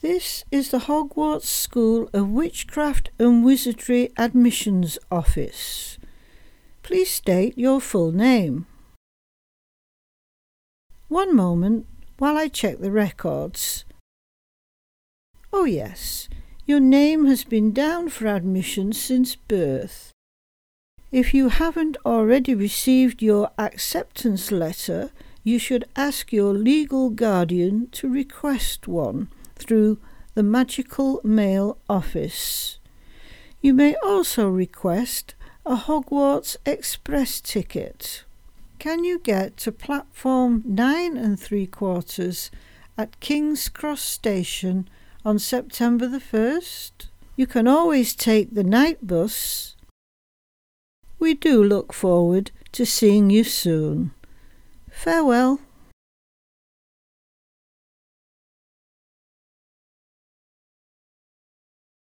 This is the Hogwarts School of Witchcraft and Wizardry Admissions Office. Please state your full name. One moment while I check the records. Oh yes, your name has been down for admission since birth. If you haven't already received your acceptance letter, you should ask your legal guardian to request one through the Magical Mail Office. You may also request a Hogwarts Express ticket. Can you get to platform 9 3/4 at King's Cross Station on September the 1st? You can always take the night bus. We do look forward to seeing you soon. Farewell.